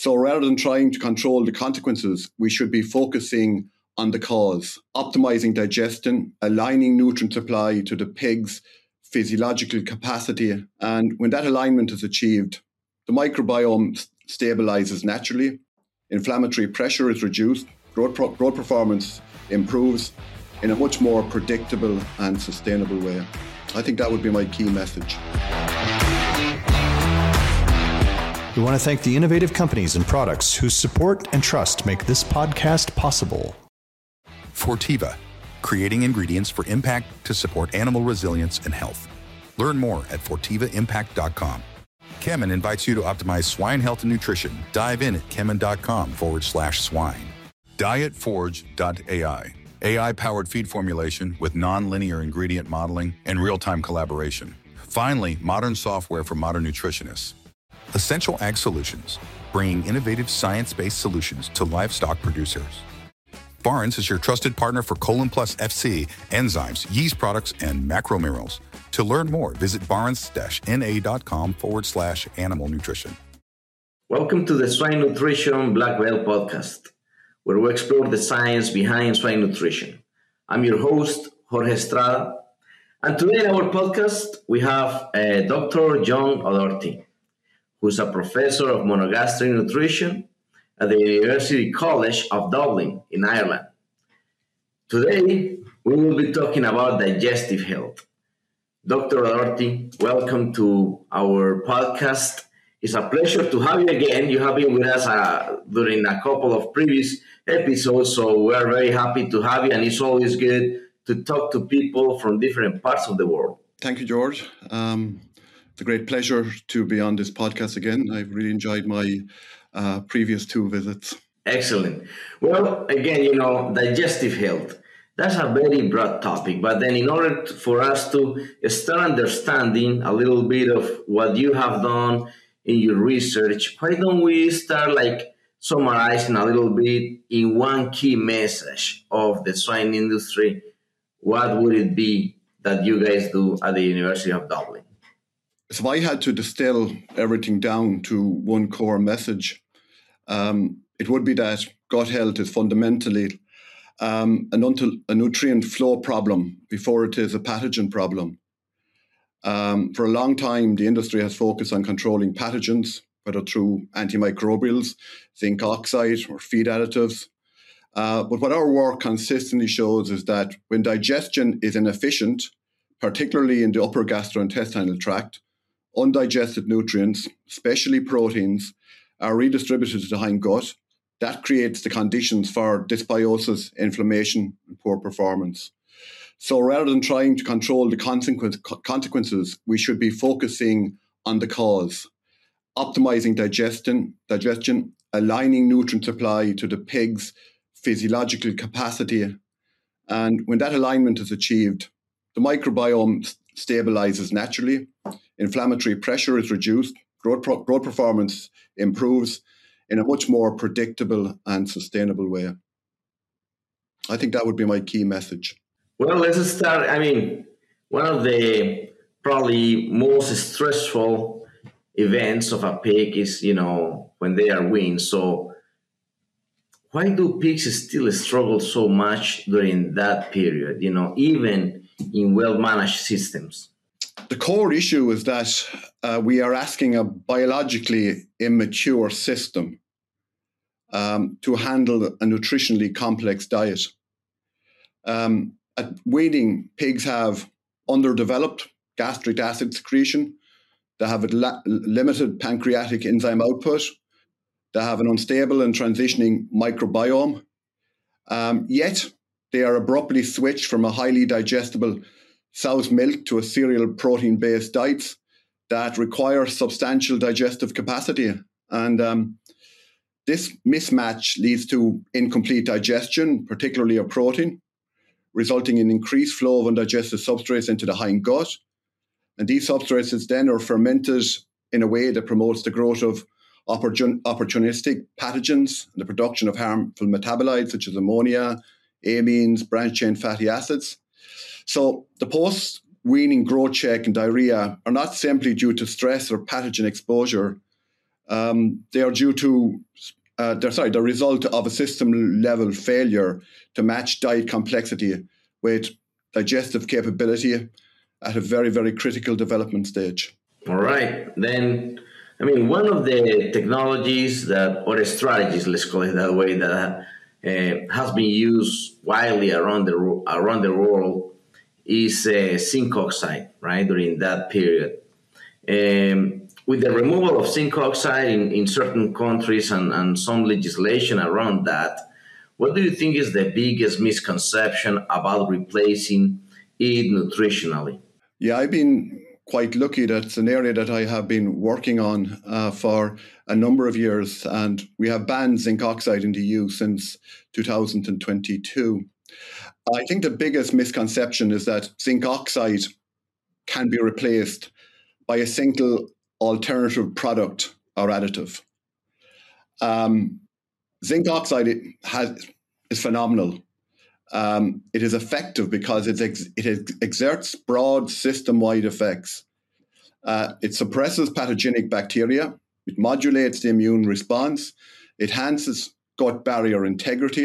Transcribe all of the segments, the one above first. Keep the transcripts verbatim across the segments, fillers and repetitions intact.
So rather than trying to control the consequences, we should be focusing on the cause, optimizing digestion, aligning nutrient supply to the pig's physiological capacity. And when that alignment is achieved, the microbiome stabilizes naturally, inflammatory pressure is reduced, growth, pro- growth performance improves in a much more predictable and sustainable way. I think that would be my key message. We want to thank the innovative companies and products whose support and trust make this podcast possible. Fortiva, creating ingredients for impact to support animal resilience and health. Learn more at fortiva impact dot com. Kemin invites you to optimize swine health and nutrition. Dive in at kemin.com forward slash swine. dietforge dot A I, A I-powered feed formulation with non-linear ingredient modeling and real-time collaboration. Finally, modern software for modern nutritionists. Essential Ag Solutions, bringing innovative science-based solutions to livestock producers. Barnes is your trusted partner for Colon Plus F C, enzymes, yeast products, and macro minerals. To learn more, visit barnes-na.com forward slash animal nutrition. Welcome to the Swine Nutrition Black Belt Podcast, where we explore the science behind swine nutrition. I'm your host, Jorge Estrada, and today in our podcast, we have uh, Doctor John O'Doherty, who's a professor of monogastric nutrition at the University College of Dublin in Ireland. Today, we will be talking about digestive health. Doctor O'Doherty, welcome to our podcast. It's a pleasure to have you again. You have been with us uh, during a couple of previous episodes, so we are very happy to have you, and it's always good to talk to people from different parts of the world. Thank you, George. Um, it's a great pleasure to be on this podcast again. I've really enjoyed my uh, previous two visits. Excellent. Well, again, you know, digestive health. That's a very broad topic, but then in order to, for us to start understanding a little bit of what you have done in your research, why don't we start like summarizing a little bit in one key message of the swine industry? What would it be that you guys do at the University of Dublin? So if I had to distill everything down to one core message, um, it would be that gut health is fundamentally Um, a, nut- a nutrient flow problem before it is a pathogen problem. Um, for a long time, the industry has focused on controlling pathogens, whether through antimicrobials, zinc oxide, or feed additives. Uh, but what our work consistently shows is that when digestion is inefficient, particularly in the upper gastrointestinal tract, undigested nutrients, especially proteins, are redistributed to the hindgut. That creates the conditions for dysbiosis, inflammation, and poor performance. So rather than trying to control the consequence, consequences, we should be focusing on the cause, optimizing digestion, digestion, aligning nutrient supply to the pig's physiological capacity. And when that alignment is achieved, the microbiome stabilizes naturally, inflammatory pressure is reduced, growth, pro- growth performance improves, in a much more predictable and sustainable way. I think that would be my key message. Well, let's start. I mean, one of the probably most stressful events of a pig is, you know, when they are weaned. So why do pigs still struggle so much during that period, you know, even in well-managed systems? The core issue is that uh, we are asking a biologically immature system um, to handle a nutritionally complex diet. Um, at weaning, pigs have underdeveloped gastric acid secretion. They have a la- limited pancreatic enzyme output. They have an unstable and transitioning microbiome. Um, yet, they are abruptly switched from a highly digestible sow's milk to a cereal protein-based diets that require substantial digestive capacity. And um, this mismatch leads to incomplete digestion, particularly of protein, resulting in increased flow of undigested substrates into the hindgut. And these substrates then are fermented in a way that promotes the growth of opportun- opportunistic pathogens and the production of harmful metabolites such as ammonia, amines, branched-chain fatty acids. So the post-weaning growth check and diarrhea are not simply due to stress or pathogen exposure. Um, they are due to, uh, they're sorry, the result of a system-level failure to match diet complexity with digestive capability at a very, very critical development stage. All right. Then, I mean, one of the technologies that, or strategies, let's call it that way, that uh, has been used widely around the around the world is uh, zinc oxide, right, during that period. Um, with the removal of zinc oxide in, in certain countries and, and some legislation around that, what do you think is the biggest misconception about replacing it nutritionally? Yeah, I've been quite lucky. That's an area that I have been working on uh, for a number of years, and we have banned zinc oxide in the E U since two thousand twenty-two. I think the biggest misconception is that zinc oxide can be replaced by a single alternative product or additive. Um, zinc oxide it has, is phenomenal. Um, it is effective because it, ex- it ex- exerts broad system-wide effects. Uh, it suppresses pathogenic bacteria. It modulates the immune response. It enhances gut barrier integrity.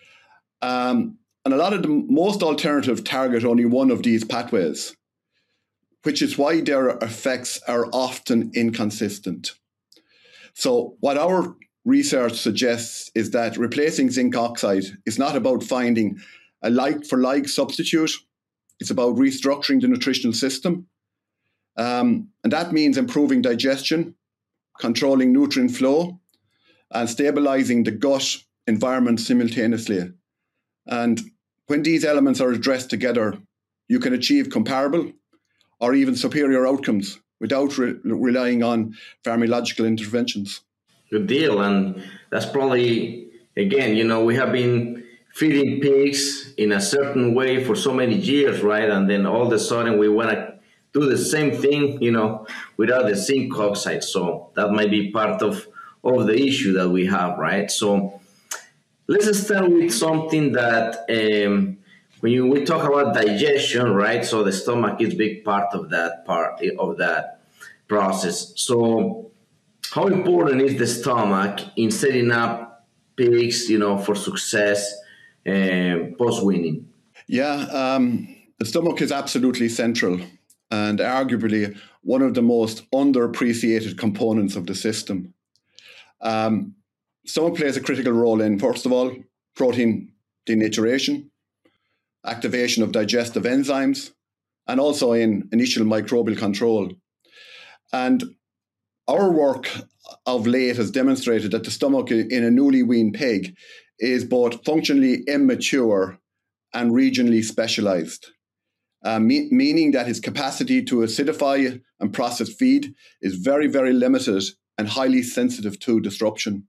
Um, and a lot of the most alternative target only one of these pathways, which is why their effects are often inconsistent. So what our research suggests is that replacing zinc oxide is not about finding a like-for-like substitute. It's about restructuring the nutritional system. Um, and that means improving digestion, controlling nutrient flow, and stabilizing the gut environment simultaneously. And when these elements are addressed together, you can achieve comparable or even superior outcomes without re- relying on pharmacological interventions. Good deal. And that's probably, again, you know, we have been feeding pigs in a certain way for so many years, right? And then all of a sudden we want to do the same thing, you know, without the zinc oxide. So that might be part of, of the issue that we have, right? So let's start with something that um, when you, we talk about digestion, right? So the stomach is a big part of that part of that process. So how important is the stomach in setting up pigs, you know, for success uh, post-weaning? Yeah, um, the stomach is absolutely central and arguably one of the most underappreciated components of the system. Um, stomach plays a critical role in, first of all, protein denaturation, activation of digestive enzymes, and also in initial microbial control. And our work of late has demonstrated that the stomach in a newly weaned pig is both functionally immature and regionally specialized, uh, me- meaning that its capacity to acidify and process feed is very, very limited and highly sensitive to disruption.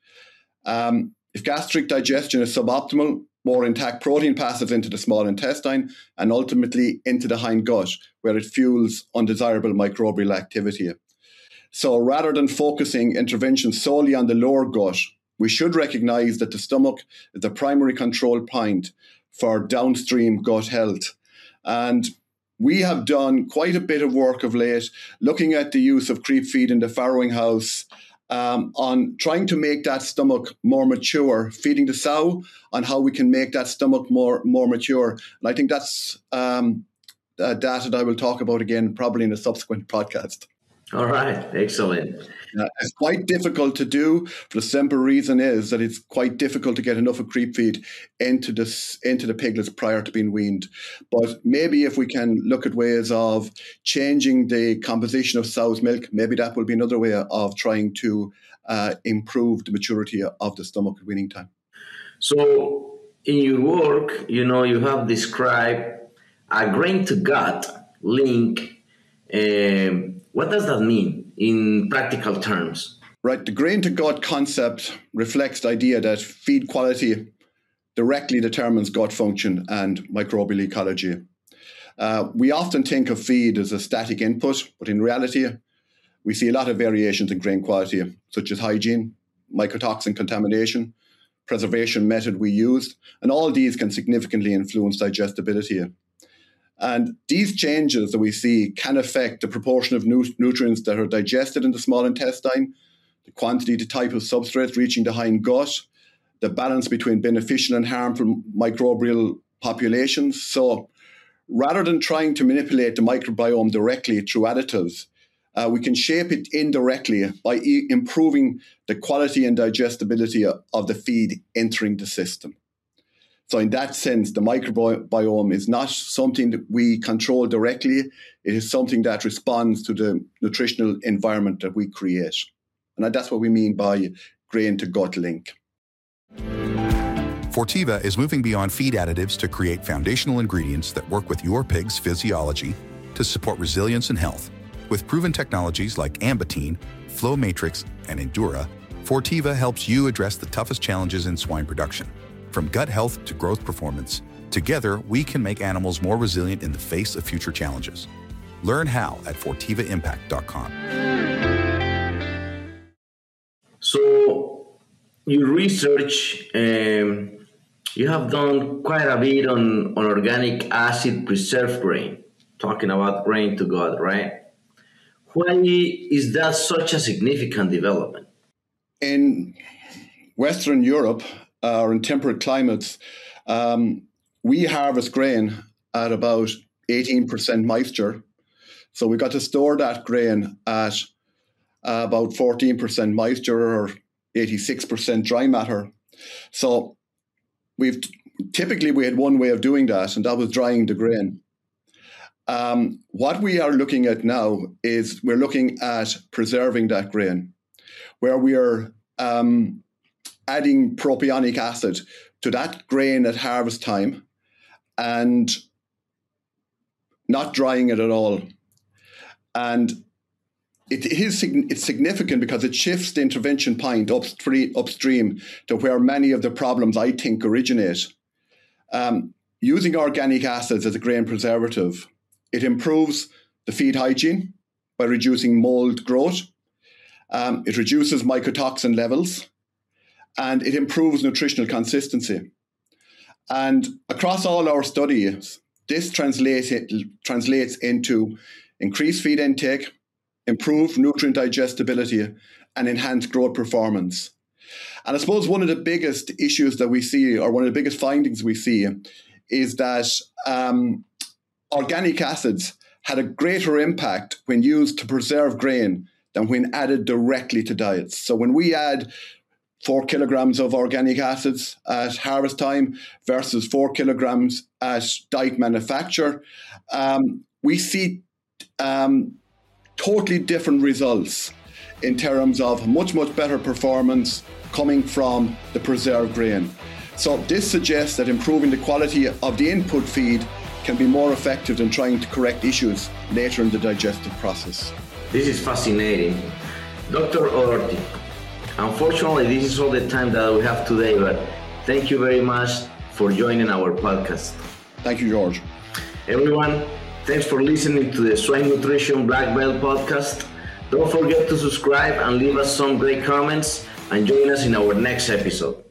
Um, if gastric digestion is suboptimal, more intact protein passes into the small intestine and ultimately into the hindgut, where it fuels undesirable microbial activity. So rather than focusing intervention solely on the lower gut, we should recognize that the stomach is the primary control point for downstream gut health. And we have done quite a bit of work of late looking at the use of creep feed in the farrowing house um, on trying to make that stomach more mature, feeding the sow on how we can make that stomach more, more mature. And I think that's um, uh, data that I will talk about again probably in a subsequent podcast. All right, excellent. Uh, it's quite difficult to do for the simple reason is that it's quite difficult to get enough of creep feed into this into the piglets prior to being weaned. But maybe if we can look at ways of changing the composition of sow's milk, maybe that will be another way of trying to uh, improve the maturity of the stomach at weaning time. So in your work, you know, you have described a grain to gut link. Um, what does that mean in practical terms? Right. The grain to gut concept reflects the idea that feed quality directly determines gut function and microbial ecology. Uh, we often think of feed as a static input, but in reality, we see a lot of variations in grain quality, such as hygiene, mycotoxin contamination, preservation method we used, and all these can significantly influence digestibility. And these changes that we see can affect the proportion of nu- nutrients that are digested in the small intestine, the quantity, the type of substrate reaching the hind gut, the balance between beneficial and harmful microbial populations. So rather than trying to manipulate the microbiome directly through additives, uh, we can shape it indirectly by e- improving the quality and digestibility of, of the feed entering the system. So in that sense, the microbiome is not something that we control directly. It is something that responds to the nutritional environment that we create. And that's what we mean by grain-to-gut link. Fortiva is moving beyond feed additives to create foundational ingredients that work with your pig's physiology to support resilience and health. With proven technologies like Ambatine, Flow Matrix, and Endura, Fortiva helps you address the toughest challenges in swine production. From gut health to growth performance, together we can make animals more resilient in the face of future challenges. Learn how at fortiva impact dot com. So, your research, um, you have done quite a bit on, on organic acid preserved grain, talking about grain to gut, right? Why is that such a significant development? In Western Europe, uh, or in temperate climates, um, we harvest grain at about eighteen percent moisture. So we got to store that grain at uh, about fourteen percent moisture or eighty-six percent dry matter. So we've typically we had one way of doing that, and that was drying the grain. Um, what we are looking at now is we're looking at preserving that grain, where we are um, adding propionic acid to that grain at harvest time and not drying it at all. And it is it's significant because it shifts the intervention point upstream, upstream to where many of the problems, I think, originate. Um, using organic acids as a grain preservative, it improves the feed hygiene by reducing mold growth. Um, it reduces mycotoxin levels, and it improves nutritional consistency. And across all our studies, this translates, translates into increased feed intake, improved nutrient digestibility, and enhanced growth performance. And I suppose one of the biggest issues that we see, or one of the biggest findings we see, is that um, organic acids had a greater impact when used to preserve grain than when added directly to diets. So when we add four kilograms of organic acids at harvest time versus four kilograms at diet manufacture, um, we see um, totally different results in terms of much, much better performance coming from the preserved grain. So this suggests that improving the quality of the input feed can be more effective than trying to correct issues later in the digestive process. This is fascinating. Doctor O'Doherty, unfortunately, this is all the time that we have today, but thank you very much for joining our podcast. Thank you, George. Everyone, thanks for listening to the Swine Nutrition Black Belt podcast. Don't forget to subscribe and leave us some great comments, and join us in our next episode.